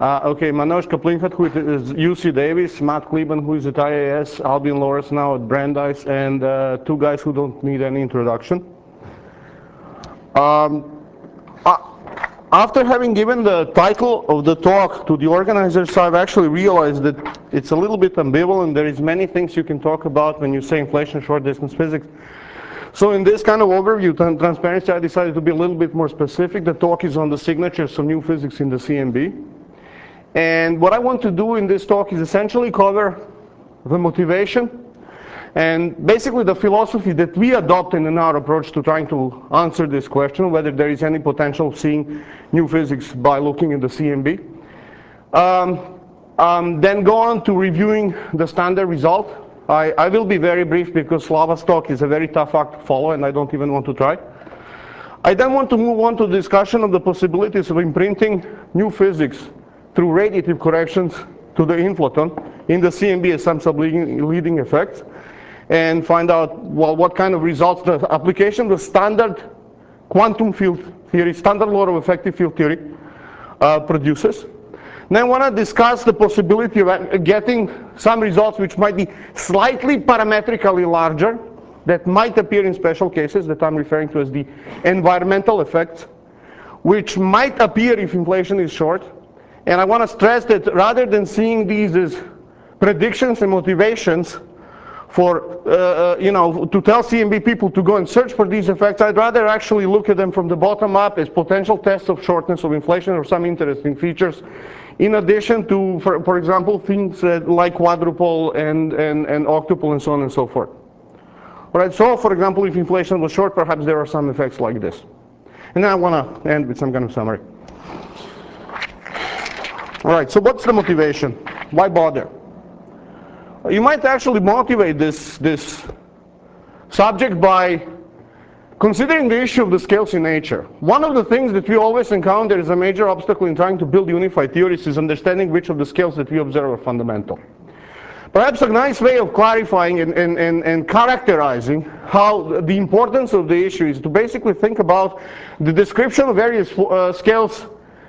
Okay, Manoj Kaplinkat, who is UC Davis, Matt Kleben, who is at IAS, Albion Loris now at Brandeis, and two guys who don't need any introduction. After having given the title of the talk to the organizers, I've actually realized that it's a little bit ambivalent. There is many things you can talk about when you say inflation short distance physics. So in this kind of overview, transparency, I decided to be a little bit more specific. The talk is on the signatures of new physics in the CMB. And what I want to do in this talk is essentially cover the motivation and basically the philosophy that we adopt in our approach to trying to answer this question, whether there is any potential of seeing new physics by looking at the CMB. Then go on to reviewing the standard result. I will be very brief because Slava's talk is a very tough act to follow and I don't even want to try. I then want to move on to the discussion of the possibilities of imprinting new physics through radiative corrections to the inflaton in the CMB as some subleading effects, and find out, well, what kind of results the application of the standard quantum field theory, standard law of effective field theory produces. Then I want to discuss the possibility of getting some results which might be slightly parametrically larger, that might appear in special cases that I'm referring to as the environmental effects, which might appear if inflation is short. And I want to stress that rather than seeing these as predictions and motivations for, to tell CMB people to go and search for these effects, I'd rather actually look at them from the bottom up as potential tests of shortness of inflation or some interesting features, in addition to, for example, things like quadruple and octuple and so on and so forth. All right, so for example, if inflation was short, perhaps there are some effects like this. And then I want to end with some kind of summary. All right, so what's the motivation? Why bother? You might actually motivate this subject by considering the issue of the scales in nature. One of the things that we always encounter as a major obstacle in trying to build unified theories is understanding which of the scales that we observe are fundamental. Perhaps a nice way of clarifying and characterizing how the importance of the issue is to basically think about the description of various scales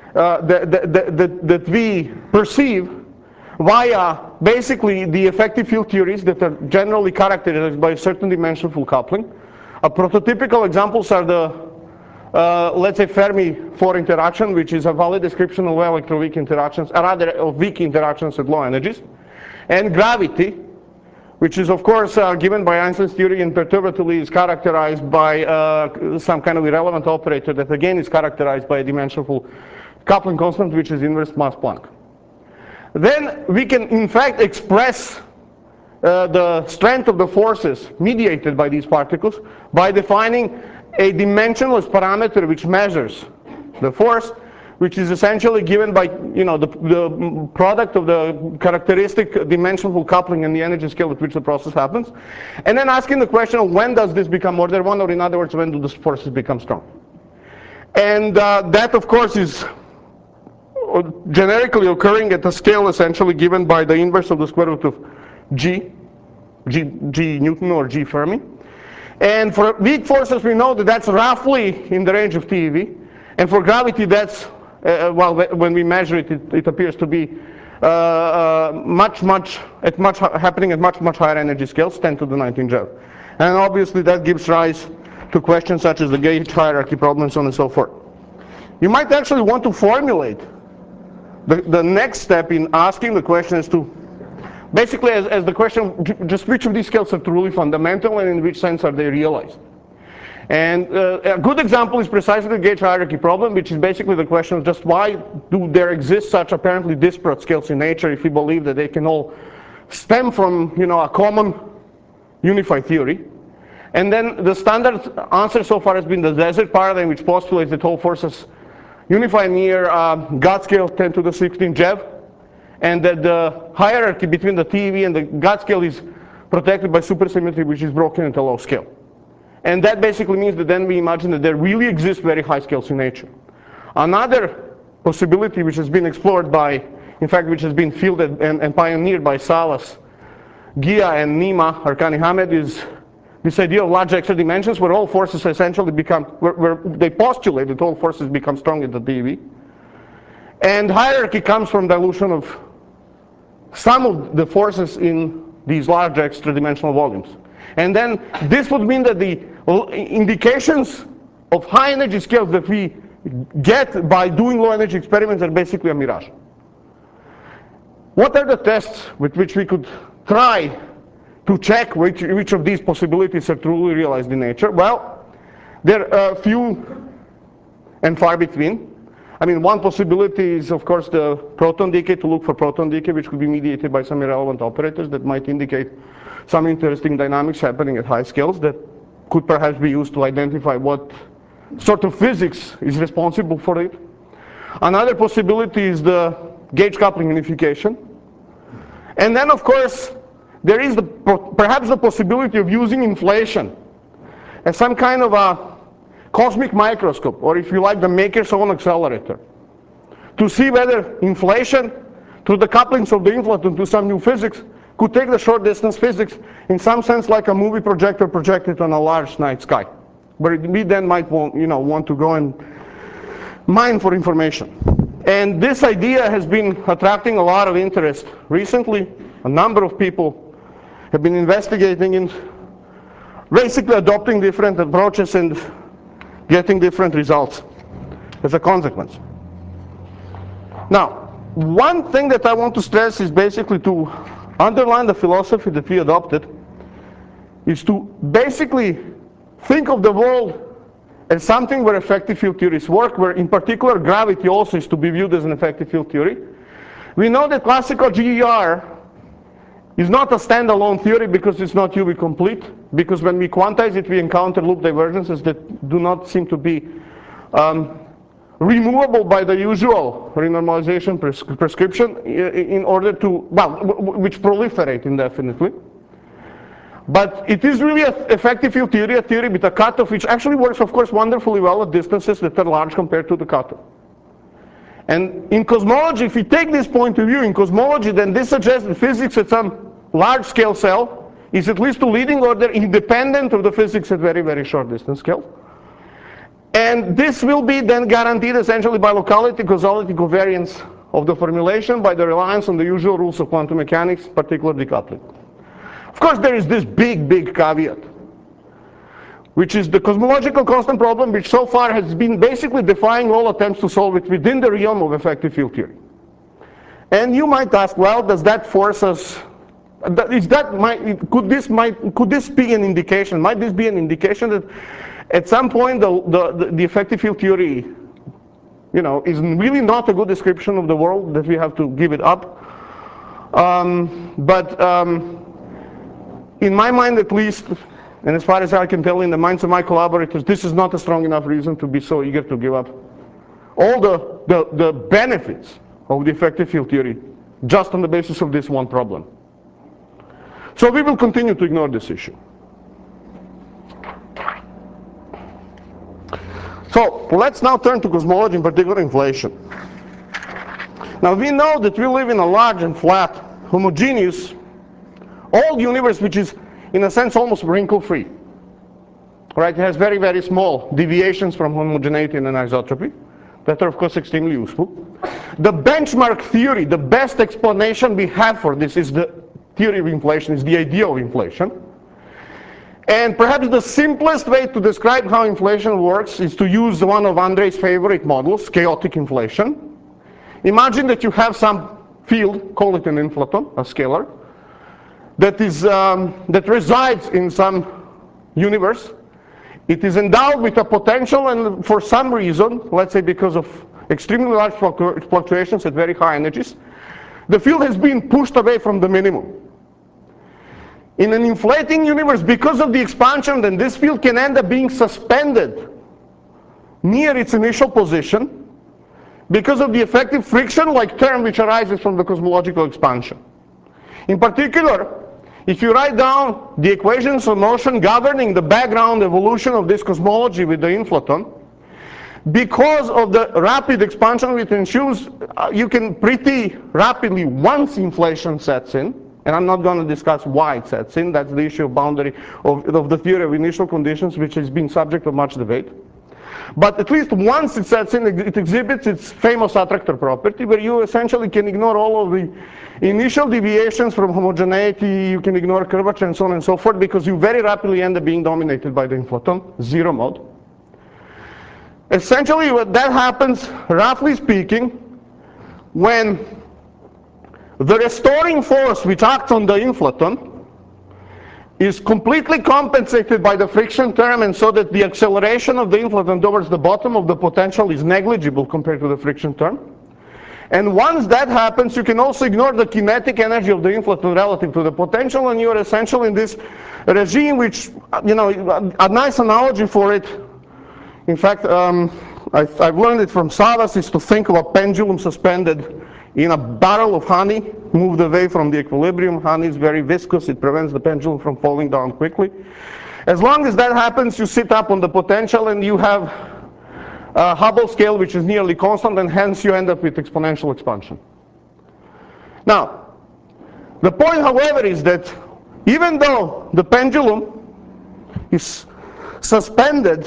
that we perceive via basically the effective field theories that are generally characterized by a certain dimensionful coupling. Prototypical examples are the, let's say, Fermi-4 interaction, which is a valid description of electroweak interactions, or rather of weak interactions at low energies, and gravity, which is of course given by Einstein's theory and perturbatively is characterized by some kind of irrelevant operator that again is characterized by a dimensionful coupling constant, which is inverse mass Planck. Then we can in fact express the strength of the forces mediated by these particles by defining a dimensionless parameter which measures the force, which is essentially given by the product of the characteristic dimensional coupling and the energy scale at which the process happens, and then asking the question of when does this become order one, or in other words, when do the forces become strong. And that of course is generically occurring at a scale essentially given by the inverse of the square root of G Newton or G Fermi. And for weak forces we know that that's roughly in the range of TeV, and for gravity that's well, when we measure it, it appears to be happening at much higher energy scales, 10 to the 19 JeV. And obviously that gives rise to questions such as the gauge hierarchy problem and so on and so forth. You might actually want to formulate the next step in asking the question as to basically as the question just which of these scales are truly fundamental and in which sense are they realized. And a good example is precisely the gauge hierarchy problem, which is basically the question of just why do there exist such apparently disparate scales in nature if we believe that they can all stem from a common unified theory. And then the standard answer so far has been the desert paradigm, which postulates that all forces unify near God scale 10 to the 16 JeV, and that the hierarchy between the TeV and the God scale is protected by supersymmetry, which is broken at a low scale. And that basically means that then we imagine that there really exist very high scales in nature. Another possibility which has been explored by, in fact, which has been fielded and pioneered by Salas, Gia, and Nima Arkani Hamed is this idea of large extra dimensions where all forces essentially become, where they postulate that all forces become strong at the TeV. And hierarchy comes from dilution of some of the forces in these large extra-dimensional volumes. And then this would mean that the indications of high energy scales that we get by doing low energy experiments are basically a mirage. What are the tests with which we could try to check which of these possibilities are truly realized in nature? Well, there are few and far between. I mean, one possibility is, of course, the proton decay, to look for proton decay, which could be mediated by some irrelevant operators that might indicate some interesting dynamics happening at high scales that could perhaps be used to identify what sort of physics is responsible for it. Another possibility is the gauge coupling unification. And then, of course, there is perhaps the possibility of using inflation as some kind of a cosmic microscope, or if you like, the maker's own accelerator, to see whether inflation through the couplings of the inflaton to some new physics could take the short distance physics in some sense like a movie projector projected on a large night sky, where we then might want to go and mine for information. And this idea has been attracting a lot of interest recently. A number of people have been investigating and basically adopting different approaches and getting different results as a consequence. Now, one thing that I want to stress is basically to underline the philosophy that we adopted, is to basically think of the world as something where effective field theories work, where in particular gravity also is to be viewed as an effective field theory. We know that classical GER is not a standalone theory because it's not UV complete, because when we quantize it, we encounter loop divergences that do not seem to be removable by the usual renormalization prescription in order to, which proliferate indefinitely. But it is really an effective field theory, a theory with a cutoff, which actually works, of course, wonderfully well at distances that are large compared to the cutoff. And in cosmology, if we take this point of view in cosmology, then this suggests that physics at some large-scale cell is at least to leading order independent of the physics at very, very short distance scale. And this will be then guaranteed essentially by locality, causality, covariance of the formulation, by the reliance on the usual rules of quantum mechanics, particular decoupling. Of course, there is this big, big caveat, which is the cosmological constant problem, which so far has been basically defying all attempts to solve it within the realm of effective field theory. And you might ask, well, does that force us, could this be an indication, might this be an indication that at some point the effective field theory is really not a good description of the world, that we have to give it up? In my mind at least, and as far as I can tell in the minds of my collaborators, this is not a strong enough reason to be so eager to give up all the benefits of the effective field theory just on the basis of this one problem. So we will continue to ignore this issue. So let's now turn to cosmology, in particular inflation. Now we know that we live in a large and flat, homogeneous, old universe, which is in a sense almost wrinkle-free. Right? It has very, very small deviations from homogeneity and anisotropy that are of course extremely useful. The benchmark theory, the best explanation we have for this is the theory of inflation, is the idea of inflation. And perhaps the simplest way to describe how inflation works is to use one of Andrei's favorite models, chaotic inflation. Imagine that you have some field, call it an inflaton, a scalar, that resides in some universe. It is endowed with a potential, and for some reason, let's say because of extremely large fluctuations at very high energies, the field has been pushed away from the minimum. In an inflating universe, because of the expansion, then this field can end up being suspended near its initial position because of the effective friction-like term which arises from the cosmological expansion. In particular, if you write down the equations of motion governing the background evolution of this cosmology with the inflaton, because of the rapid expansion which ensues, you can pretty rapidly, once inflation sets in, and I'm not going to discuss why it sets in, that's the issue of boundary of the theory of initial conditions, which has been subject of much debate. But at least once it sets in, it exhibits its famous attractor property, where you essentially can ignore all of the initial deviations from homogeneity, you can ignore curvature and so on and so forth, because you very rapidly end up being dominated by the inflaton, zero mode. Essentially, what that happens, roughly speaking, when the restoring force which acts on the inflaton is completely compensated by the friction term, and so that the acceleration of the inflaton towards the bottom of the potential is negligible compared to the friction term. And once that happens, you can also ignore the kinetic energy of the inflaton relative to the potential, and you're essentially in this regime which, you know, a nice analogy for it, in fact, I've learned it from Savas, is to think of a pendulum suspended in a barrel of honey, moved away from the equilibrium. Honey is very viscous, it prevents the pendulum from falling down quickly. As long as that happens, you sit up on the potential and you have a Hubble scale which is nearly constant, and hence you end up with exponential expansion. Now, the point, however, is that even though the pendulum is suspended,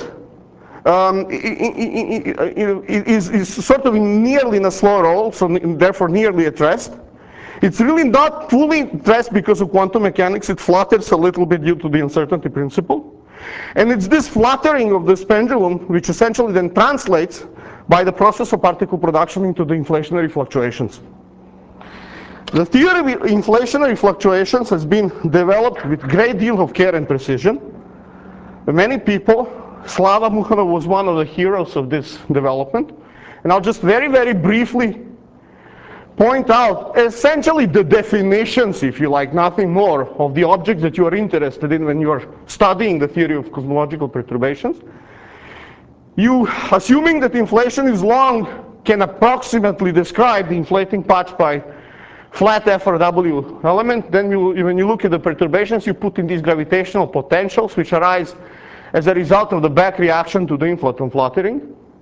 is sort of nearly in a slow roll, so therefore nearly at rest. It's really not fully at rest because of quantum mechanics. It flutters a little bit due to the uncertainty principle. And it's this fluttering of this pendulum which essentially then translates by the process of particle production into the inflationary fluctuations. The theory of inflationary fluctuations has been developed with a great deal of care and precision. Many people, Slava Mukhanov was one of the heroes of this development. And I'll just very, very briefly point out essentially the definitions, if you like, nothing more, of the objects that you are interested in when you are studying the theory of cosmological perturbations. You, assuming that inflation is long, can approximately describe the inflating patch by flat F or W element. Then when you look at the perturbations, you put in these gravitational potentials which arise as a result of the back reaction to the inflaton fluttering.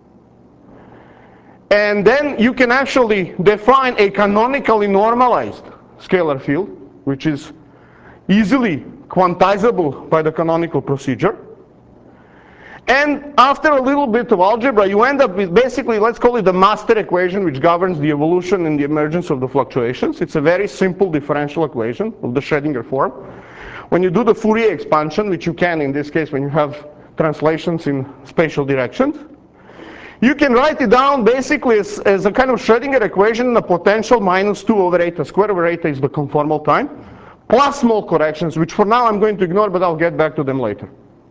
And then you can actually define a canonically normalized scalar field, which is easily quantizable by the canonical procedure. And after a little bit of algebra, you end up with basically, let's call it the master equation, which governs the evolution and the emergence of the fluctuations. It's a very simple differential equation of the Schrödinger form. When you do the Fourier expansion, which you can in this case when you have translations in spatial directions, you can write it down basically as a kind of Schrödinger equation, the potential minus 2 over eta squared, where eta is the conformal time, plus small corrections, which for now I'm going to ignore, but I'll get back to them later.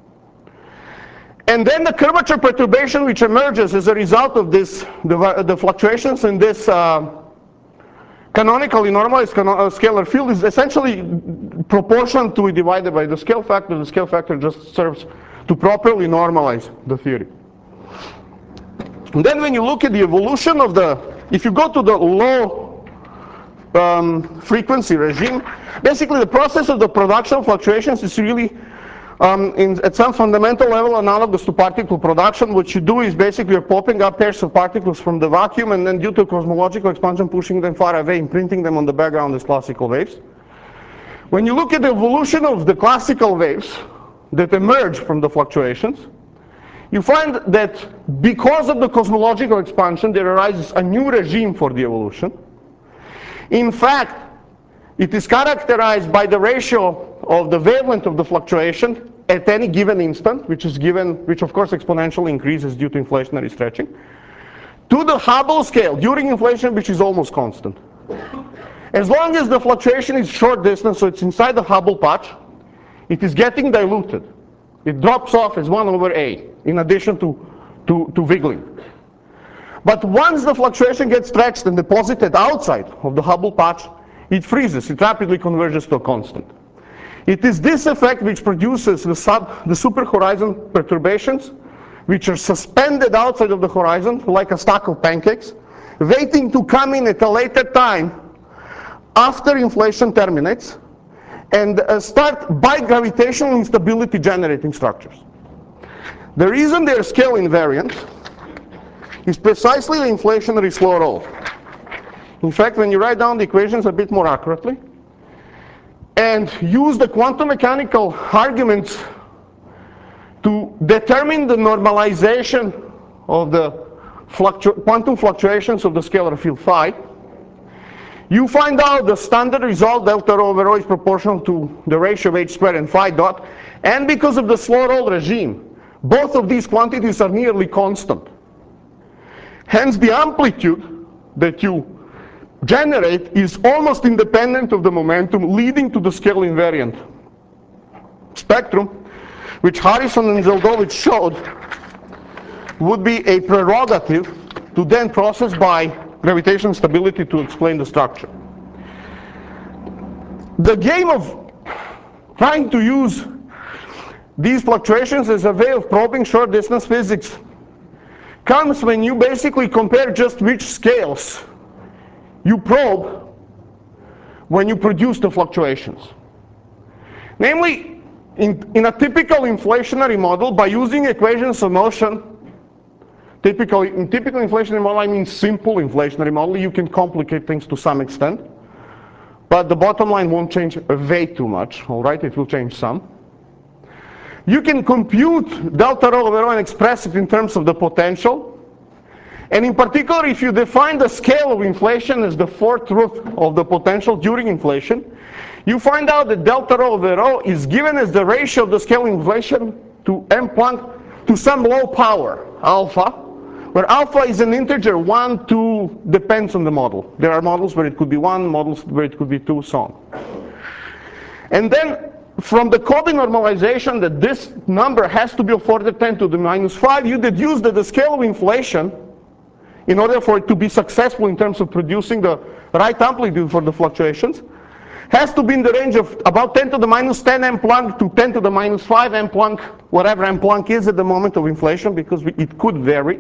And then the curvature perturbation which emerges as a result of this, the fluctuations in this canonically normalized scalar field is essentially proportional to it divided by the scale factor. The scale factor just serves to properly normalize the theory. And then when you look at the evolution of the, if you go to the low frequency regime, basically the process of the production of fluctuations is really at some fundamental level analogous to particle production. What you do is basically you're popping up pairs of particles from the vacuum, and then due to cosmological expansion pushing them far away, imprinting them on the background as classical waves. When you look at the evolution of the classical waves that emerge from the fluctuations, you find that because of the cosmological expansion there arises a new regime for the evolution. In fact, it is characterized by the ratio of the wavelength of the fluctuation at any given instant, which of course exponentially increases due to inflationary stretching, to the Hubble scale during inflation, which is almost constant. As long as the fluctuation is short distance, so it's inside the Hubble patch, it is getting diluted. It drops off as 1 over A, in addition to wiggling. But once the fluctuation gets stretched and deposited outside of the Hubble patch, it freezes, it rapidly converges to a constant. It is this effect which produces the superhorizon perturbations, which are suspended outside of the horizon like a stack of pancakes, waiting to come in at a later time after inflation terminates, and start by gravitational instability generating structures. The reason they are scale invariant is precisely the inflationary slow roll. In fact, when you write down the equations a bit more accurately and use the quantum mechanical arguments to determine the normalization of the quantum fluctuations of the scalar field phi, you find out the standard result, delta rho over rho, is proportional to the ratio of h squared and phi dot. And because of the slow roll regime, both of these quantities are nearly constant. Hence, the amplitude that you generate is almost independent of the momentum, leading to the scale invariant spectrum, which Harrison and Zeldovich showed would be a prerogative to then process by gravitational stability to explain the structure. The game of trying to use these fluctuations as a way of probing short distance physics comes when you basically compare just which scales you probe when you produce the fluctuations. Namely, in a typical inflationary model, by using equations of motion, in typical inflationary model, I mean simple inflationary model, you can complicate things to some extent, but the bottom line won't change way too much, all right? It will change some. You can compute delta rho over rho and express it in terms of the potential. And in particular, if you define the scale of inflation as the fourth root of the potential during inflation, you find out that delta rho over rho is given as the ratio of the scale of inflation to m Planck to some low power, alpha, where alpha is an integer, 1, 2, depends on the model. There are models where it could be 1, models where it could be 2, so on. And then from the Kobe normalization that this number has to be of order 10 to the minus 5, you deduce that the scale of inflation, in order for it to be successful in terms of producing the right amplitude for the fluctuations, has to be in the range of about 10 to the minus 10 m Planck to 10 to the minus 5 m Planck, whatever m Planck is at the moment of inflation, because it could vary.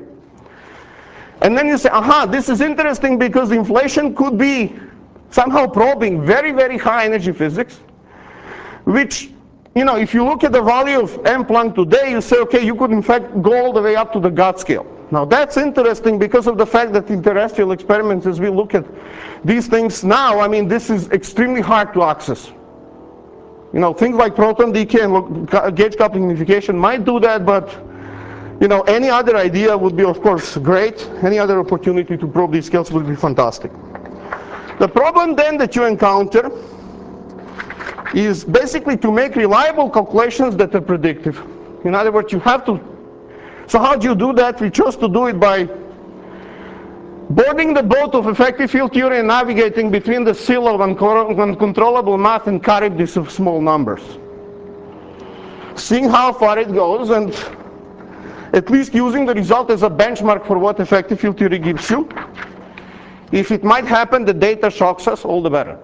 And then you say, aha, this is interesting because inflation could be somehow probing very, very high energy physics, which, you know, if you look at the value of m Planck today, you say, okay, you could in fact go all the way up to the God scale. Now that's interesting because of the fact that in terrestrial experiments, as we look at these things now, I mean, this is extremely hard to access. You know, things like proton decay and gauge coupling unification might do that, but you know, any other idea would be, of course, great. Any other opportunity to probe these scales would be fantastic. The problem then that you encounter is basically to make reliable calculations that are predictive. In other words, you have to. So how do you do that? We chose to do it by boarding the boat of effective field theory and navigating between the seal of uncontrollable math and Charybdis of small numbers. Seeing how far it goes and at least using the result as a benchmark for what effective field theory gives you. If it might happen, the data shocks us, all the better.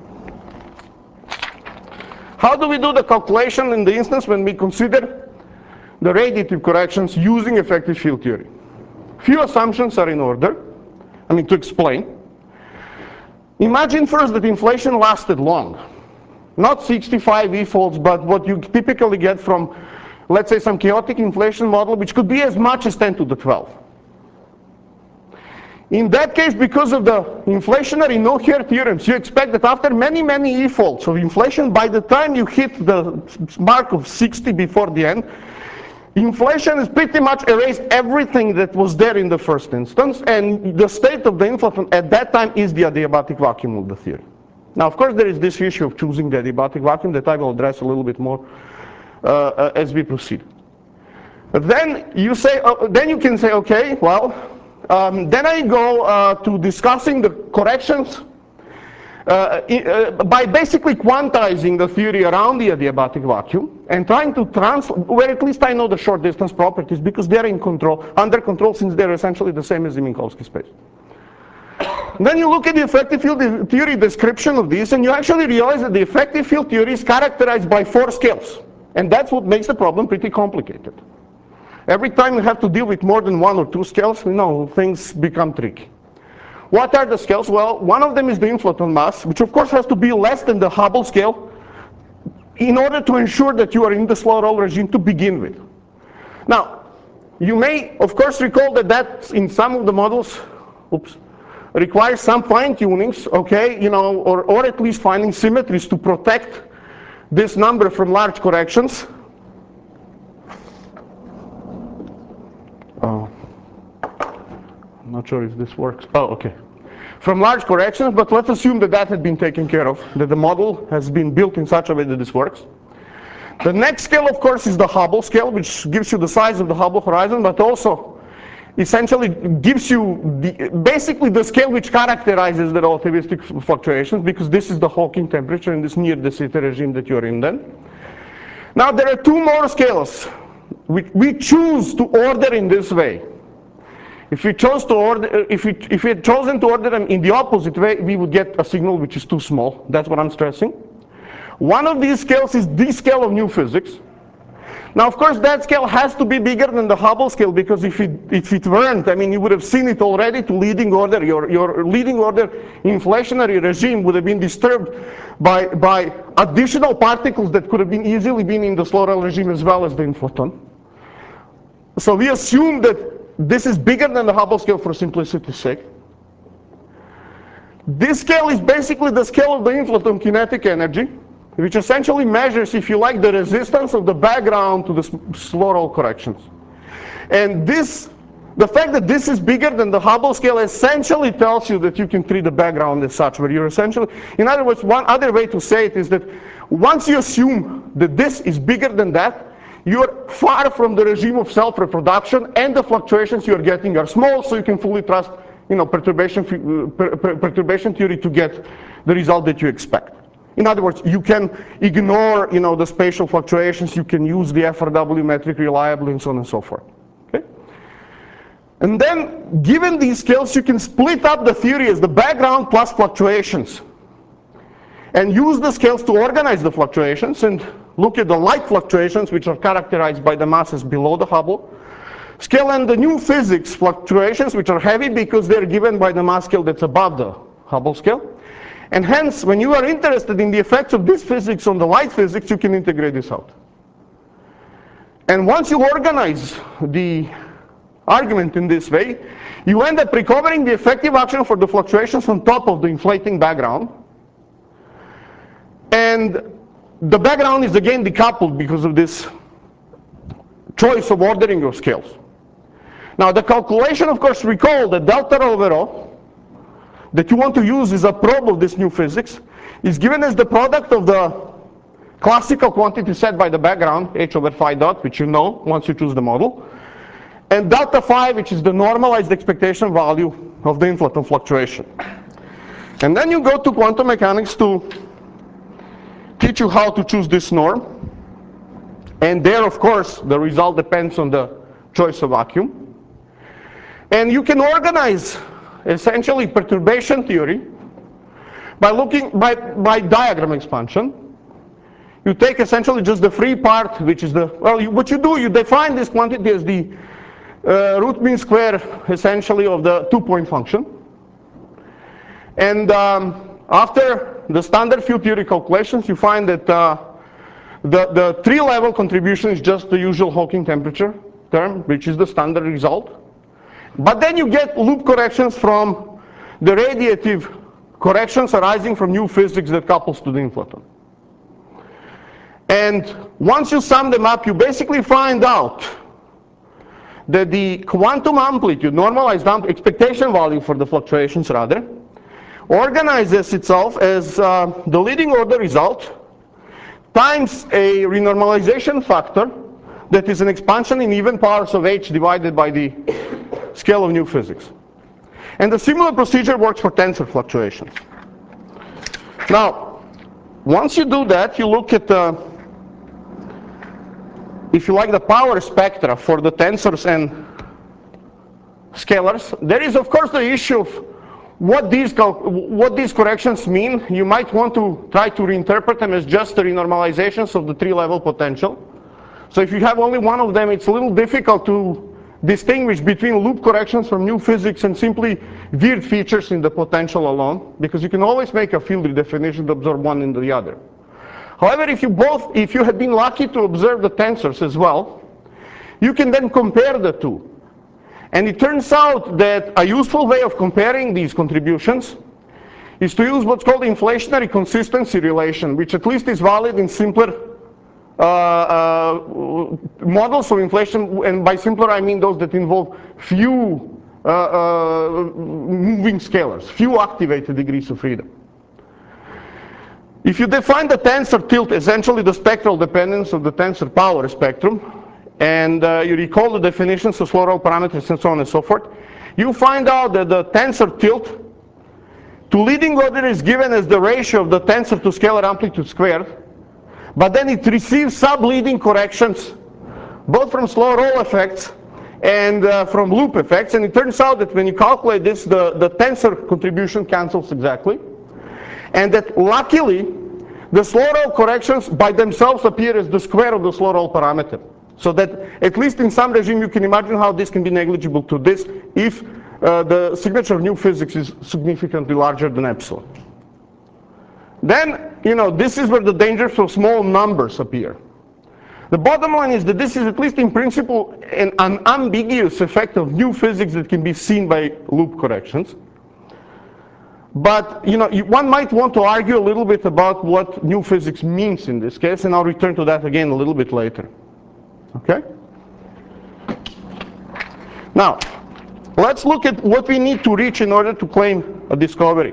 How do we do the calculation in the instance when we consider the radiative corrections using effective field theory? Few assumptions are in order, to explain. Imagine first that inflation lasted long. Not 65 e-folds, but what you typically get from, let's say, some chaotic inflation model, which could be as much as 10 to the 12. In that case, because of the inflationary no-here theorems, you expect that after many, many e-folds of inflation, by the time you hit the mark of 60 before the end, inflation has pretty much erased everything that was there in the first instance, and the state of the inflation at that time is the adiabatic vacuum of the theory. Now, of course, there is this issue of choosing the adiabatic vacuum that I will address a little bit more as we proceed. But then you say, then you can say, okay, well, then I go to discussing the corrections by basically quantizing the theory around the adiabatic vacuum and trying to translate, where at least I know the short distance properties because they're in control, under control, since they're essentially the same as the Minkowski space. Then you look at the effective field theory description of these, and you actually realize that the effective field theory is characterized by 4 scales. And that's what makes the problem pretty complicated. Every time you have to deal with more than 1 or 2 scales, things become tricky. What are the scales? Well, one of them is the inflaton mass, which of course has to be less than the Hubble scale in order to ensure that you are in the slow roll regime to begin with. Now, you may, of course, recall that in some of the models, requires some fine-tunings, okay, or at least finding symmetries to protect this number from large corrections. not sure if this works. Oh, okay. From large corrections, but let's assume that that had been taken care of, that the model has been built in such a way that this works. The next scale, of course, is the Hubble scale, which gives you the size of the Hubble horizon, but also essentially gives you basically the scale which characterizes the relativistic fluctuations, because this is the Hawking temperature in this near de Sitter regime that you're in then. Now there are two more scales we choose to order in this way. If we chose to order, if we had chosen to order them in the opposite way, we would get a signal which is too small. That's what I'm stressing. One of these scales is the scale of new physics. Now, of course, that scale has to be bigger than the Hubble scale, because if it weren't, I mean, you would have seen it already to leading order. Your leading order inflationary regime would have been disturbed by additional particles that could have been easily been in the slow-rel regime as well as the inflaton. So we assume that this is bigger than the Hubble scale for simplicity's sake. This scale is basically the scale of the inflaton kinetic energy, which essentially measures, if you like, the resistance of the background to the slow-roll corrections. And the fact that this is bigger than the Hubble scale essentially tells you that you can treat the background as such, where you're essentially, in other words, one other way to say it is that once you assume that this is bigger than that, you're far from the regime of self-reproduction, and the fluctuations you're getting are small, so you can fully trust, perturbation theory to get the result that you expect. In other words, you can ignore, the spatial fluctuations, you can use the FRW metric reliably, and so on and so forth. Okay? And then, given these scales, you can split up the theory as the background plus fluctuations, and use the scales to organize the fluctuations, and look at the light fluctuations, which are characterized by the masses below the Hubble scale, and the new physics fluctuations, which are heavy because they're given by the mass scale that's above the Hubble scale. And hence, when you are interested in the effects of this physics on the light physics, you can integrate this out. And once you organize the argument in this way, you end up recovering the effective action for the fluctuations on top of the inflating background. And the background is again decoupled because of this choice of ordering of scales. Now the calculation, of course, recall that delta rho over rho that you want to use is a probe of this new physics is given as the product of the classical quantity set by the background, h over phi dot, which you know once you choose the model, and delta phi, which is the normalized expectation value of the inflaton fluctuation. And then you go to quantum mechanics to teach you how to choose this norm. And there, of course, the result depends on the choice of vacuum. And you can organize essentially perturbation theory by looking by diagram expansion. You take essentially just the free part, which is what you do, you define this quantity as the root mean square essentially of the 2-point function. And after the standard field theory calculations, you find that the 3-level contribution is just the usual Hawking temperature term, which is the standard result. But then you get loop corrections from the radiative corrections arising from new physics that couples to the inflaton. And once you sum them up, you basically find out that the quantum amplitude, normalized expectation value for the fluctuations rather, organizes itself as the leading order result times a renormalization factor that is an expansion in even powers of h divided by the scale of new physics. And the similar procedure works for tensor fluctuations. Now, once you do that, you look at if you like, the power spectra for the tensors and scalars. There is, of course, the issue of what these corrections mean. You might want to try to reinterpret them as just the renormalizations of the 3-level potential. So if you have only one of them, it's a little difficult to distinguish between loop corrections from new physics and simply weird features in the potential alone, because you can always make a field redefinition to absorb one into the other. However, if you had been lucky to observe the tensors as well, you can then compare the two. And it turns out that a useful way of comparing these contributions is to use what's called the inflationary consistency relation, which at least is valid in simpler models of inflation. And by simpler, I mean those that involve few moving scalars, few activated degrees of freedom. If you define the tensor tilt, essentially the spectral dependence of the tensor power spectrum, and you recall the definitions of slow roll parameters and so on and so forth, you find out that the tensor tilt to leading order is given as the ratio of the tensor to scalar amplitude squared, but then it receives sub-leading corrections, both from slow roll effects and from loop effects, and it turns out that when you calculate this, the tensor contribution cancels exactly, and that luckily, the slow roll corrections by themselves appear as the square of the slow roll parameter. So that at least in some regime you can imagine how this can be negligible to this if the signature of new physics is significantly larger than epsilon. Then, this is where the dangers of small numbers appear. The bottom line is that this is, at least in principle, an unambiguous effect of new physics that can be seen by loop corrections. But one might want to argue a little bit about what new physics means in this case, and I'll return to that again a little bit later. Okay? Now, let's look at what we need to reach in order to claim a discovery.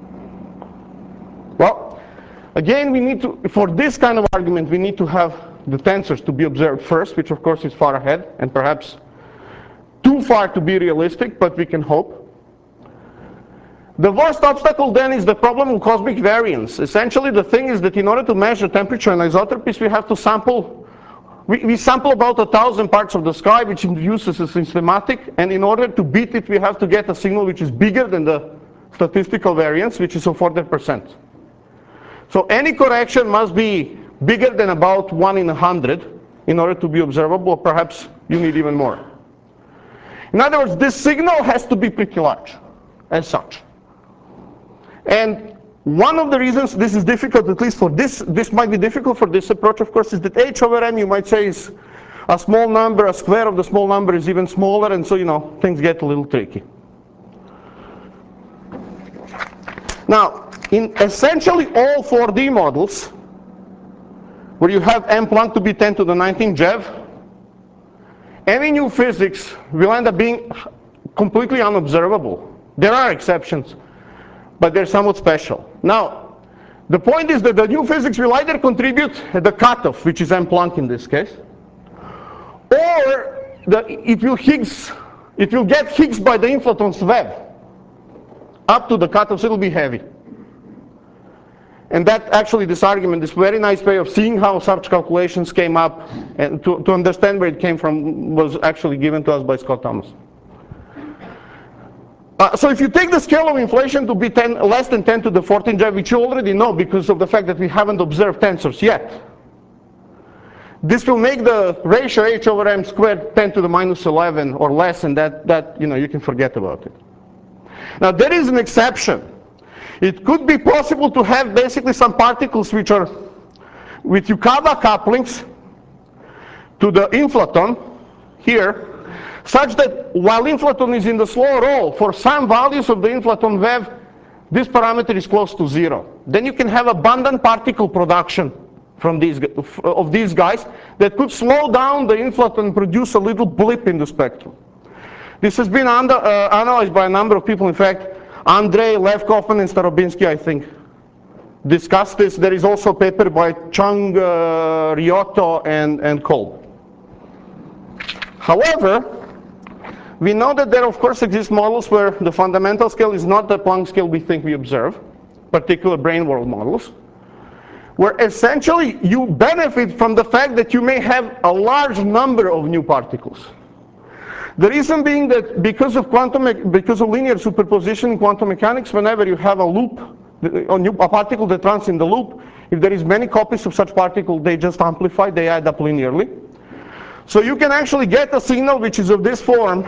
Well, again, we need to, for this kind of argument, we need to have the tensors to be observed first, which of course is far ahead, and perhaps too far to be realistic, but we can hope. The worst obstacle then is the problem of cosmic variance. Essentially, the thing is that in order to measure temperature and isotropies, we have to sample, we sample about 1,000 parts of the sky, which induces a systematic, and in order to beat it, we have to get a signal which is bigger than the statistical variance, which is of 40%. So any correction must be bigger than about 1 in 100 in order to be observable, or perhaps you need even more. In other words, this signal has to be pretty large, as such. And one of the reasons this is difficult, at least for this might be difficult for this approach, of course, is that h over m, you might say, is a small number, a square of the small number is even smaller, and so, things get a little tricky. Now, in essentially all 4D models, where you have m Planck to be 10 to the 19 JeV, any new physics will end up being completely unobservable. There are exceptions, but they're somewhat special. Now, the point is that the new physics will either contribute at the cutoff, which is m Planck in this case, or it will get Higgs by the inflatons web up to the cutoff, so it'll be heavy. And that actually, this argument, this very nice way of seeing how such calculations came up and to understand where it came from, was actually given to us by Scott Thomas. So if you take the scale of inflation to be less than 10 to the 14 JeV, which you already know because of the fact that we haven't observed tensors yet, this will make the ratio h over m squared 10 to the minus 11 or less, and that you can forget about it. Now there is an exception. It could be possible to have basically some particles which are with Yukawa couplings to the inflaton here, such that while inflaton is in the slow roll, for some values of the inflaton wave, this parameter is close to 0. Then you can have abundant particle production from these guys that could slow down the inflaton and produce a little blip in the spectrum. This has been analyzed by a number of people. In fact, Andrei, Lev Kaufman, and Starobinsky, I think, discussed this. There is also a paper by Chung, Ryota, and Kolb. However, we know that there, of course, exist models where the fundamental scale is not the Planck scale we think we observe, particular brane world models, where essentially you benefit from the fact that you may have a large number of new particles. The reason being that because of linear superposition in quantum mechanics, whenever you have a loop, a particle that runs in the loop, if there is many copies of such particle, they just amplify, they add up linearly. So you can actually get a signal which is of this form,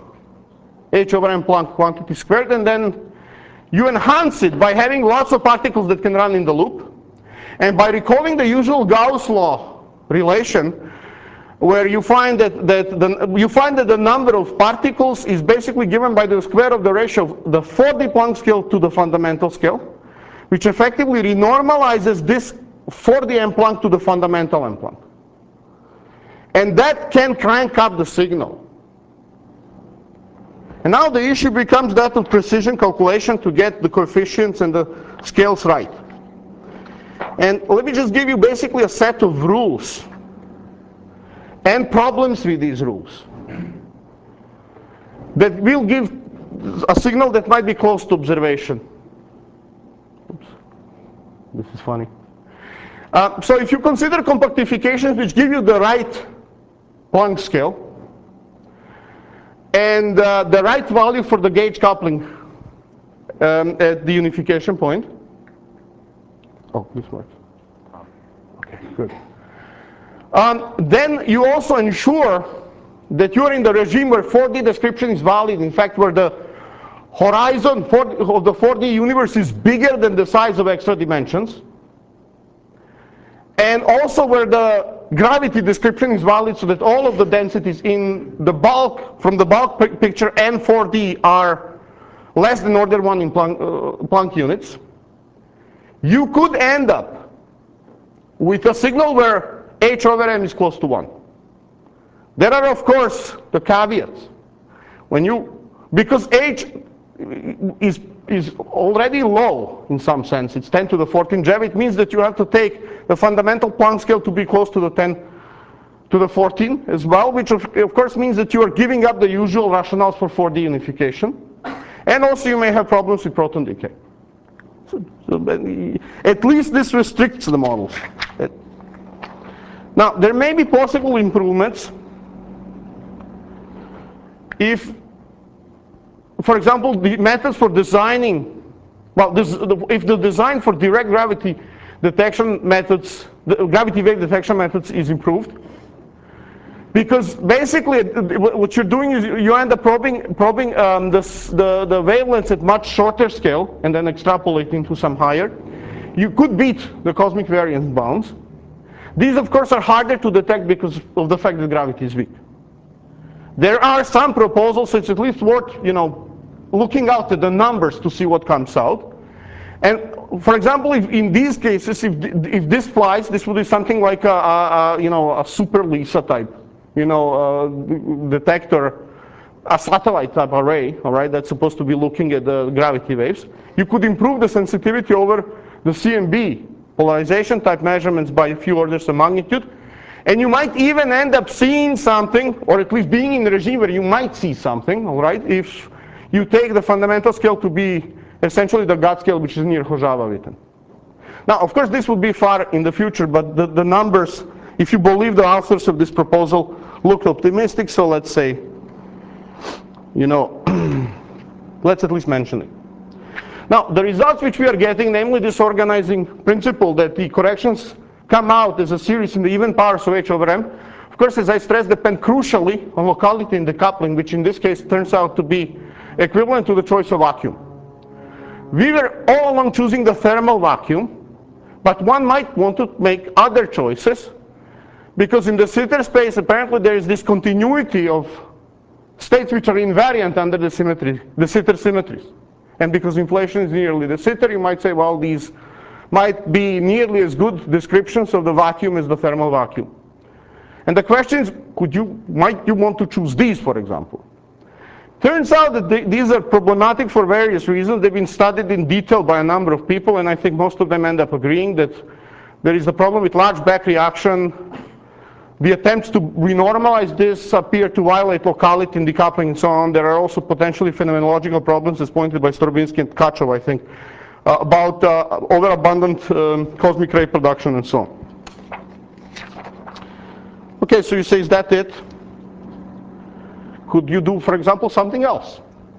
h over m Planck quantity squared, and then you enhance it by having lots of particles that can run in the loop. And by recalling the usual Gauss law relation, where you find that the number of particles is basically given by the square of the ratio of the 4D Planck scale to the fundamental scale, which effectively renormalizes this 4D m Planck to the fundamental m Planck. And that can crank up the signal. And now the issue becomes that of precision calculation to get the coefficients and the scales right. And let me just give you basically a set of rules and problems with these rules that will give a signal that might be close to observation. Oops. This is funny. So if you consider compactifications which give you the right Planck scale and the right value for the gauge coupling at the unification point. Oh, this works. Okay, good. Then you also ensure that you're in the regime where 4D description is valid, in fact, where the horizon of the 4D universe is bigger than the size of extra dimensions, and also where the gravity description is valid so that all of the densities in the bulk, from the bulk picture and 4D are less than order 1 in Planck units. You could end up with a signal where h over m is close to 1. There are, of course, the caveats. Because h is already low in some sense. It's 10 to the 14 Jev. It means that you have to take the fundamental Planck scale to be close to the 10 to the 14 as well, which of course means that you are giving up the usual rationales for 4D unification. And also you may have problems with proton decay. So at least this restricts the models. Now, there may be possible improvements if, for example, the methods for designing, if the design for direct gravity detection methods, the gravity wave detection methods is improved. Because basically what you're doing is you end up probing the wavelengths at much shorter scale and then extrapolating to some higher. You could beat the cosmic variance bounds. These, of course, are harder to detect because of the fact that gravity is weak. There are some proposals, so it's at least worth, looking out at the numbers to see what comes out. And for example, if in these cases, if this flies, this would be something like a super LISA type, detector, a satellite type array, all right, that's supposed to be looking at the gravity waves. You could improve the sensitivity over the CMB polarization type measurements by a few orders of magnitude. And you might even end up seeing something, or at least being in the regime where you might see something, all right, if you take the fundamental scale to be essentially the GOT scale, which is near Hojava-Witten. Now, of course, this would be far in the future, but the numbers, if you believe the authors of this proposal, look optimistic. So let's say, let's at least mention it. Now, the results which we are getting, namely this organizing principle that the corrections come out as a series in the even power, so h over m, of course, as I stressed, depend crucially on locality in the coupling, which in this case turns out to be equivalent to the choice of vacuum. We were all along choosing the thermal vacuum, but one might want to make other choices, because in the Sitter space, apparently there is this continuity of states which are invariant under the Sitter symmetries. And because inflation is nearly the Sitter, you might say, well, these might be nearly as good descriptions of the vacuum as the thermal vacuum. And the question is, might you want to choose these, for example? Turns out that these are problematic for various reasons. They've been studied in detail by a number of people, and I think most of them end up agreeing that there is a problem with large back reaction. The attempts to renormalize this appear to violate locality in decoupling and so on. There are also potentially phenomenological problems, as pointed by Storbinsky and Tkachov, I think, about overabundant cosmic ray production and so on. Okay, so you say, is that it? Could you do, for example, something else?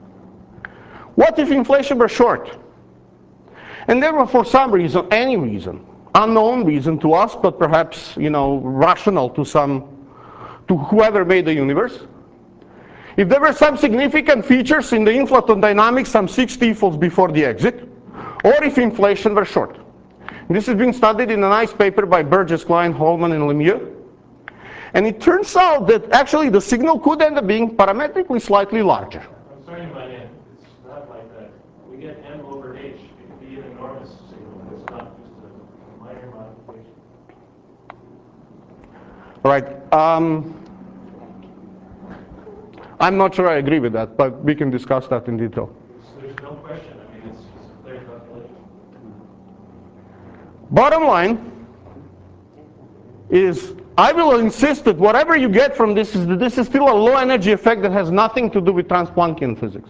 What if inflation were short? And there were, for some reason, any reason, unknown reason to us, but perhaps, rational to whoever made the universe. If there were some significant features in the inflaton dynamics, some 6 TeFLs before the exit, or if inflation were short. This has been studied in a nice paper by Burgess, Klein, Holman, and Lemieux. And it turns out that actually the signal could end up being parametrically slightly larger. I'm sorry to butt in. It's not like that. We get m over h. It could be an enormous signal. It's not just a minor modification. All right. I'm not sure I agree with that, but we can discuss that in detail. There's no question. I mean, it's a clear calculation. Bottom line is, I will insist that whatever you get from this is that this is still a low energy effect that has nothing to do with Trans-Planckian physics.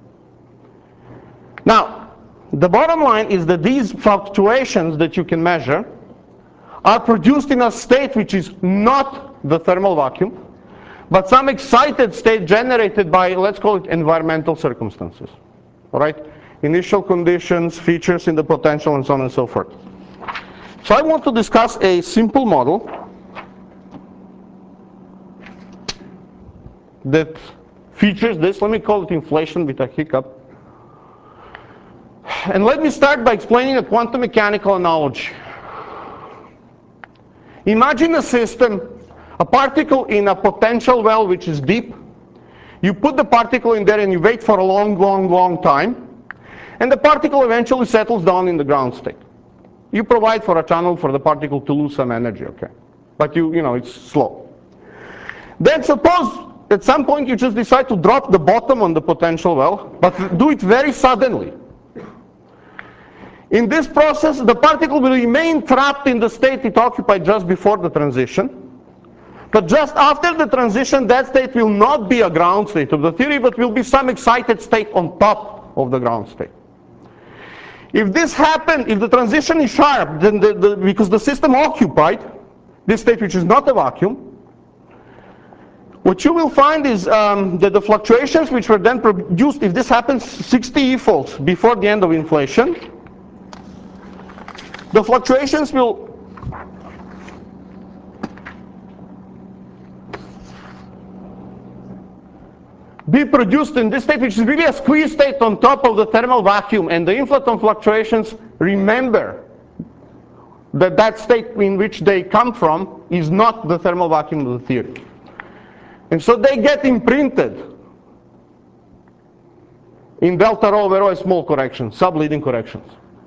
Now, the bottom line is that these fluctuations that you can measure are produced in a state which is not the thermal vacuum, but some excited state generated by, let's call it, environmental circumstances. All right? Initial conditions, features in the potential, and so on and so forth. So I want to discuss a simple model that features this. Let me call it inflation with a hiccup. And let me start by explaining a quantum mechanical analogy. Imagine a system, a particle in a potential well which is deep. You put the particle in there and you wait for a long time. And the particle eventually settles down in the ground state. You provide for a channel for the particle to lose some energy, okay? But you know, it's slow. Then suppose at some point you just decide to drop the bottom on the potential well, but do it very suddenly. In this process, the particle will remain trapped in the state it occupied just before the transition. But just after the transition, that state will not be a ground state of the theory, but will be some excited state on top of the ground state. If this happens, if the transition is sharp, then because the system occupied this state which is not a vacuum, what you will find is that the fluctuations which were then produced, if this happens 60 e-folds before the end of inflation, the fluctuations will be produced in this state, which is really a squeeze state on top of the thermal vacuum. And the inflaton fluctuations, remember that that state in which they come from is not the thermal vacuum of the theory. And so they get imprinted in delta rho over rho small corrections, subleading corrections.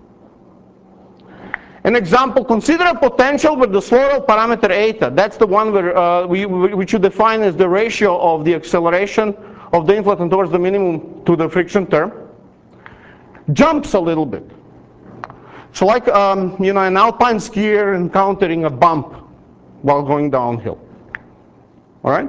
An example, consider a potential with the Slorel parameter eta. That's the one where which you define as the ratio of the acceleration of the inflaton towards the minimum to the friction term, jumps a little bit. So like you know, an alpine skier encountering a bump while going downhill. All right?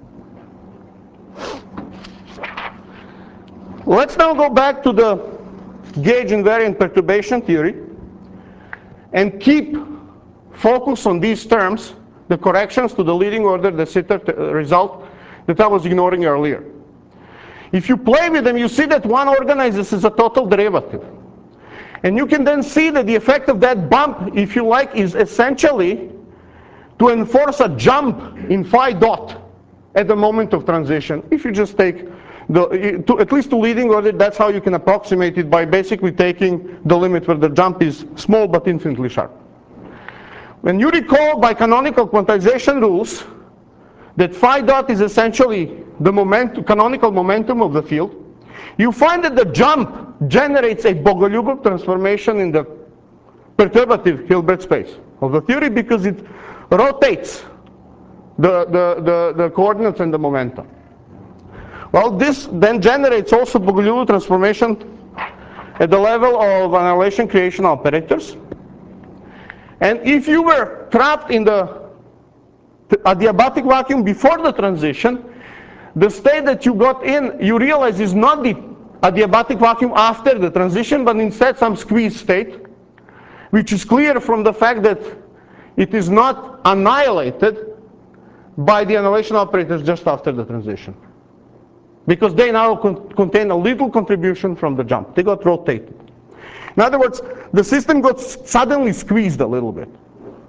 Let's now go back to the gauge invariant perturbation theory and keep focus on these terms, the corrections to the leading order, the Sitter result that I was ignoring earlier. If you play with them, you see that one organizes as a total derivative. And you can then see that the effect of that bump, if you like, is essentially to enforce a jump in phi dot at the moment of transition. If you just take at least to leading order, that's how you can approximate it, by basically taking the limit where the jump is small but infinitely sharp. When you recall by canonical quantization rules that phi dot is essentially the canonical momentum of the field, you find that the jump generates a Bogoliubov transformation in the perturbative Hilbert space of the theory, because it rotates the coordinates and the momentum. Well, this then generates also Bogoliubov transformation at the level of annihilation creation operators. And if you were trapped in the adiabatic vacuum before the transition, the state that you got in, you realize, is not the adiabatic vacuum after the transition, but instead some squeeze state, which is clear from the fact that it is not annihilated by the annihilation operators just after the transition, because they now contain a little contribution from the jump. They got rotated. In other words, the system got suddenly squeezed a little bit.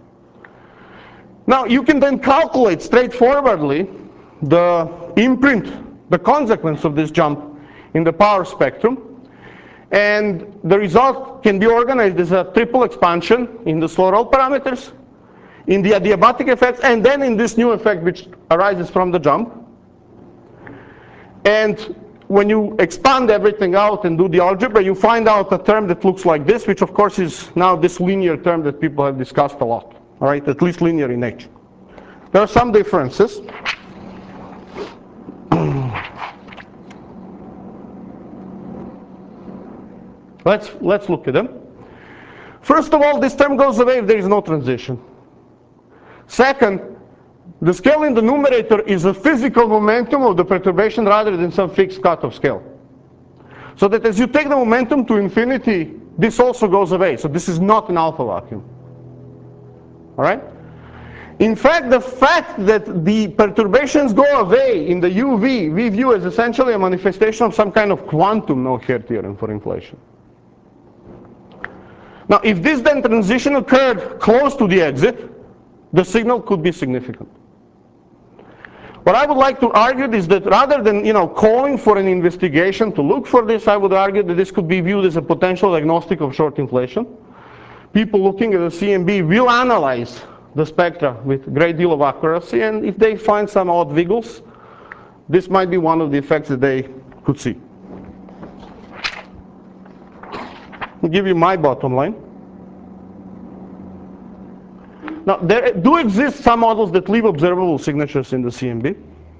Now, you can then calculate straightforwardly the imprint, the consequence of this jump in the power spectrum. And the result can be organized as a triple expansion in the Slorel parameters, in the adiabatic effects, and then in this new effect which arises from the jump. And when you expand everything out and do the algebra, you find out a term that looks like this, which of course is now this linear term that people have discussed a lot. All right, at least linear in nature. There are some differences. let's look at them. First of all, this term goes away if there is no transition. Second, the scale in the numerator is a physical momentum of the perturbation rather than some fixed cutoff scale. So that as you take the momentum to infinity, this also goes away. So this is not an alpha vacuum. All right? In fact, the fact that the perturbations go away in the UV, we view as essentially a manifestation of some kind of quantum no-hair theorem for inflation. Now, if this then transition occurred close to the exit, the signal could be significant. What I would like to argue is that rather than calling for an investigation to look for this, I would argue that this could be viewed as a potential diagnostic of short inflation. People looking at the CMB will analyze the spectra with a great deal of accuracy, and if they find some odd wiggles, this might be one of the effects that they could see. I'll give you my bottom line. Now, there do exist some models that leave observable signatures in the CMB.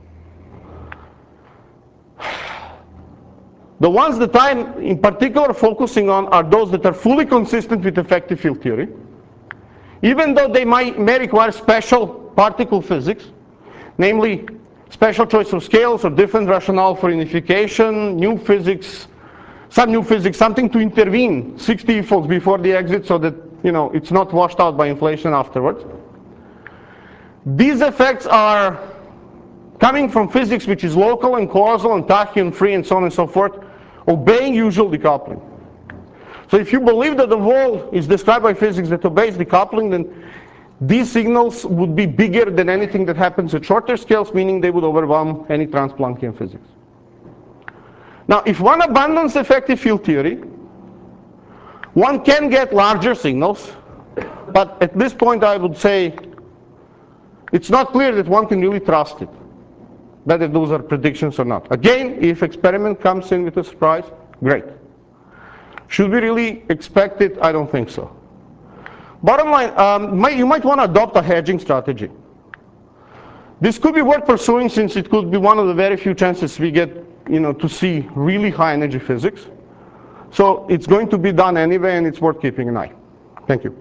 The ones that I'm in particular focusing on are those that are fully consistent with effective field theory, even though they may require special particle physics, namely special choice of scales or different rationale for unification, new physics, something to intervene 60 folds before the exit so that it's not washed out by inflation afterwards. These effects are coming from physics which is local and causal and tachyon free and so on and so forth, obeying usual decoupling. So if you believe that the wall is described by physics that obeys decoupling, then these signals would be bigger than anything that happens at shorter scales, meaning they would overwhelm any trans-Planckian physics. Now, if one abandons effective field theory, one can get larger signals, but at this point I would say it's not clear that one can really trust it, whether those are predictions or not. Again, if experiment comes in with a surprise, great. Should we really expect it? I don't think so. Bottom line, you might want to adopt a hedging strategy. This could be worth pursuing since it could be one of the very few chances we get to see really high energy physics. So it's going to be done anyway, and it's worth keeping an eye. Thank you.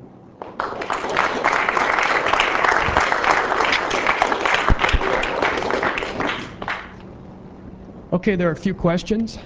Okay, there are a few questions.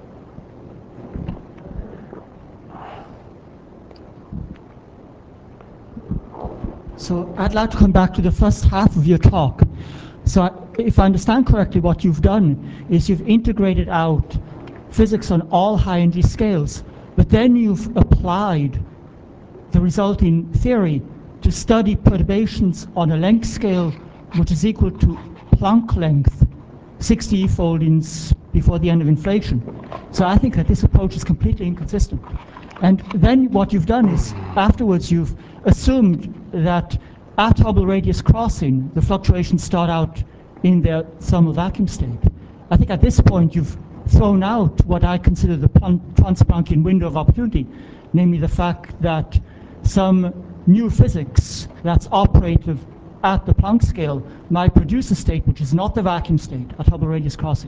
So I'd like to come back to the first half of your talk. So if I understand correctly, what you've done is you've integrated out physics on all high energy scales, but then you've applied the resulting theory to study perturbations on a length scale which is equal to Planck length, 60 foldings before the end of inflation. So I think that this approach is completely inconsistent. And then what you've done is afterwards you've assumed that at Hubble radius crossing, the fluctuations start out in their thermal vacuum state. I think at this point you've thrown out what I consider the trans-Planckian window of opportunity, namely the fact that some new physics that's operative at the Planck scale might produce a state which is not the vacuum state at Hubble radius crossing.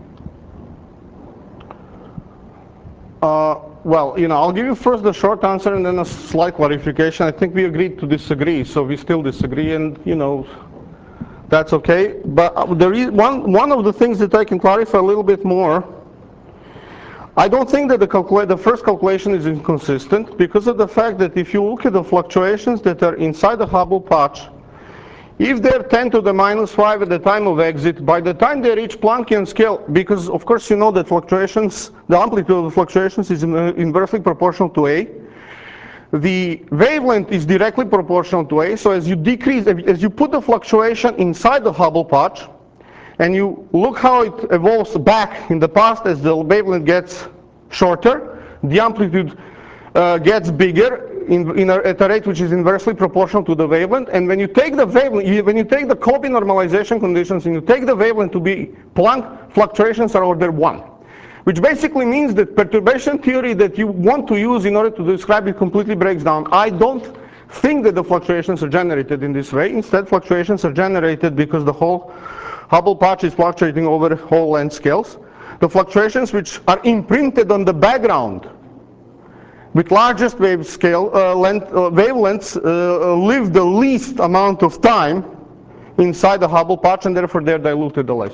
Well, I'll give you first the short answer and then a slight clarification. I think we agreed to disagree, so we still disagree, and that's okay. But there is one of the things that I can clarify a little bit more. I don't think that the first calculation is inconsistent because of the fact that if you look at the fluctuations that are inside the Hubble patch, if they're 10 to the minus 5 at the time of exit, by the time they reach Planckian scale, because of course you know that fluctuations, the amplitude of the fluctuations is inversely proportional to A. The wavelength is directly proportional to A, so as you put the fluctuation inside the Hubble patch, and you look how it evolves back in the past as the wavelength gets shorter, the amplitude gets bigger at a rate which is inversely proportional to the wavelength. And when you take the wavelength, when you take the Kolbe normalization conditions and you take the wavelength to be Planck, fluctuations are order 1. Which basically means that perturbation theory that you want to use in order to describe it completely breaks down. I don't think that the fluctuations are generated in this way. Instead, fluctuations are generated because the whole Hubble patch is fluctuating over whole length scales. The fluctuations which are imprinted on the background with largest wave scale wavelengths live the least amount of time inside the Hubble patch, and therefore they're diluted the less.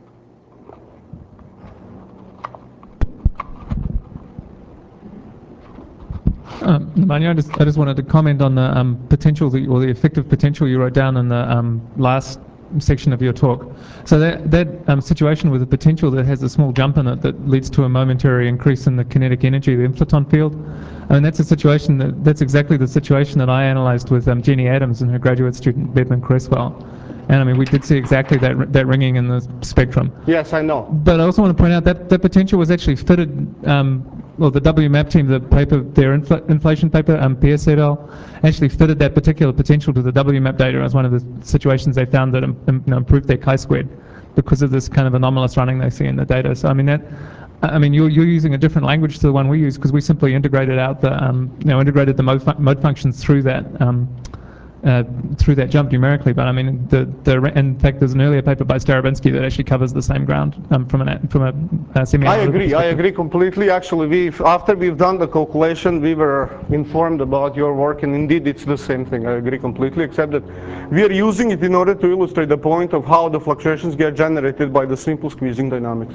Nemanja, I just wanted to comment on the potential, or the effective potential you wrote down in the last section of your talk. So that situation with a potential that has a small jump in it that leads to a momentary increase in the kinetic energy of the inflaton field, I mean, that's a situation that's exactly the situation that I analysed with Jenny Adams and her graduate student Bedman Cresswell. And I mean, we did see exactly that ringing in the spectrum. Yes, I know. But I also want to point out that that potential was actually fitted, well, the WMAP team, the paper, their inflation paper, PS et al., actually fitted that particular potential to the WMAP data as one of the situations they found that improved their chi-squared because of this kind of anomalous running they see in the data. So I mean, you're using a different language to the one we use because we simply integrated out the, integrated the mode functions through that. Through that jump numerically, but I mean, in fact, there's an earlier paper by Starobinsky that actually covers the same ground from a semi. I agree completely. Actually, after we've done the calculation, we were informed about your work, and indeed, it's the same thing. I agree completely, except that we are using it in order to illustrate the point of how the fluctuations get generated by the simple squeezing dynamics.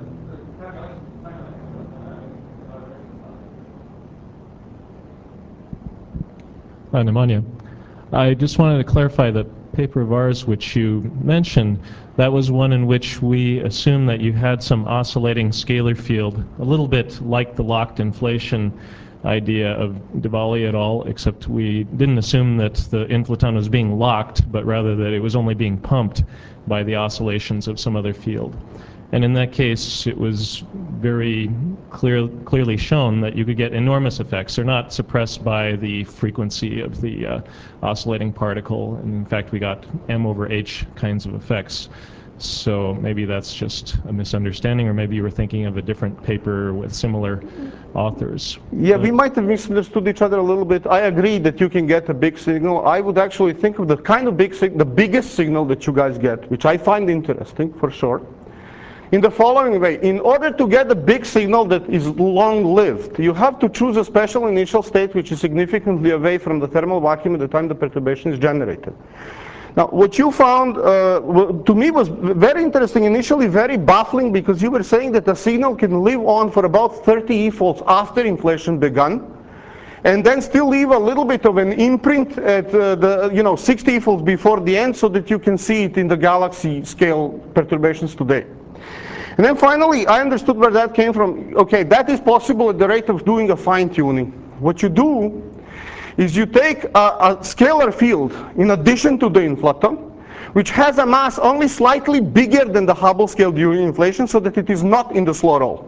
Nemanja, I just wanted to clarify the paper of ours which you mentioned. That was one in which we assumed that you had some oscillating scalar field, a little bit like the locked inflation idea of Dvali et al., except we didn't assume that the inflaton was being locked, but rather that it was only being pumped by the oscillations of some other field. And in that case, it was very clearly shown that you could get enormous effects. They're not suppressed by the frequency of the oscillating particle. And in fact, we got M over H kinds of effects. So maybe that's just a misunderstanding, or maybe you were thinking of a different paper with similar authors. Yeah, we might have misunderstood each other a little bit. I agree that you can get a big signal. I would actually think of the kind of the biggest signal that you guys get, which I find interesting for sure, in the following way. In order to get a big signal that is long-lived, you have to choose a special initial state which is significantly away from the thermal vacuum at the time the perturbation is generated. Now, what you found to me was very interesting, initially very baffling, because you were saying that the signal can live on for about 30 e-folds after inflation begun, and then still leave a little bit of an imprint at 60 e-folds before the end, so that you can see it in the galaxy scale perturbations today. And then finally, I understood where that came from. Okay, that is possible at the rate of doing a fine-tuning. What you do is you take a scalar field in addition to the inflaton, which has a mass only slightly bigger than the Hubble scale during inflation, so that it is not in the slow roll.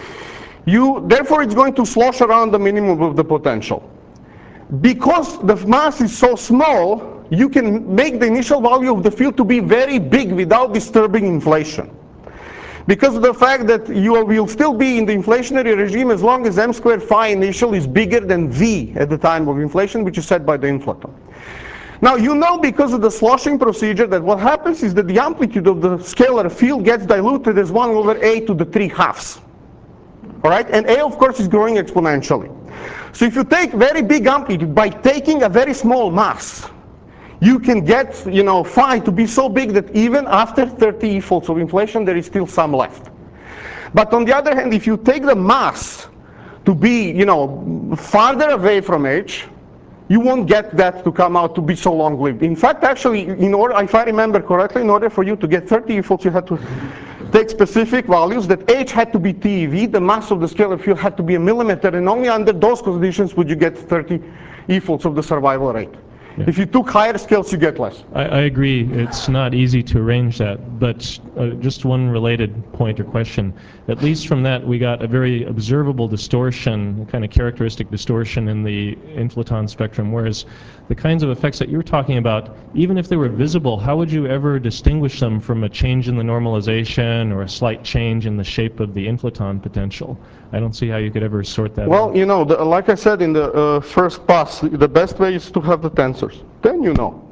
Therefore, it's going to slosh around the minimum of the potential. Because the mass is so small, you can make the initial value of the field to be very big without disturbing inflation. Because of the fact that you will still be in the inflationary regime as long as m squared phi initial is bigger than v at the time of inflation, which is set by the inflaton. Now, you know, because of the sloshing procedure, that what happens is that the amplitude of the scalar field gets diluted as 1 over a to the 3/2. All right? And a, of course, is growing exponentially. So if you take very big amplitude by taking a very small mass, you can get, phi to be so big that even after 30 e-folds of inflation, there is still some left. But on the other hand, if you take the mass to be, farther away from H, you won't get that to come out to be so long-lived. In fact, actually, if I remember correctly, in order for you to get 30 e-folds, you had to take specific values that H had to be TeV, the mass of the scalar field had to be a millimeter, and only under those conditions would you get 30 e-folds of the survival rate. Yeah. If you took higher scales, you get less. I agree. It's not easy to arrange that, but just one related point or question. At least from that, we got a very observable distortion, kind of characteristic distortion in the inflaton spectrum, whereas the kinds of effects that you're talking about, even if they were visible, how would you ever distinguish them from a change in the normalization or a slight change in the shape of the inflaton potential? I don't see how you could ever sort that out. Well, like I said in the first pass, the best way is to have the tensors. Then you know.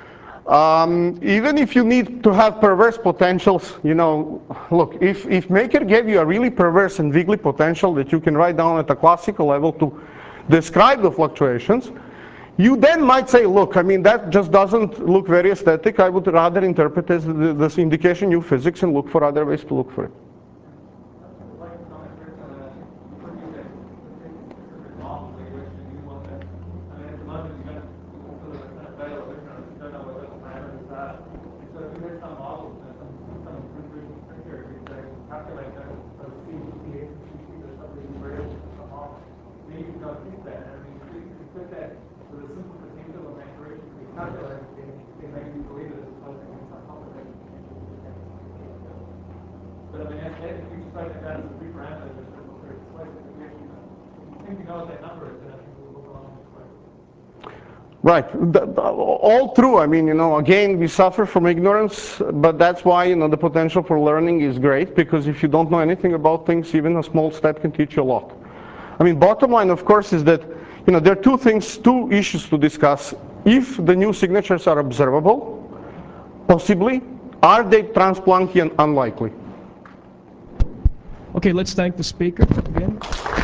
Even if you need to have perverse potentials, look, if Maker gave you a really perverse and wiggly potential that you can write down at a classical level to describe the fluctuations, you then might say, look, I mean, that just doesn't look very aesthetic. I would rather interpret as this indication new physics and look for other ways to look for it. But I mean, if you explain that as a three parameters, there's no clear slice. If you think you know what that number is, then I think we'll go along with it. Right, all true. I mean, again, we suffer from ignorance, but that's why, the potential for learning is great, because if you don't know anything about things, even a small step can teach you a lot. I mean, bottom line, of course, is that, there are two issues to discuss. If the new signatures are observable, possibly, are they trans-Planckian? Unlikely. Okay, let's thank the speaker again.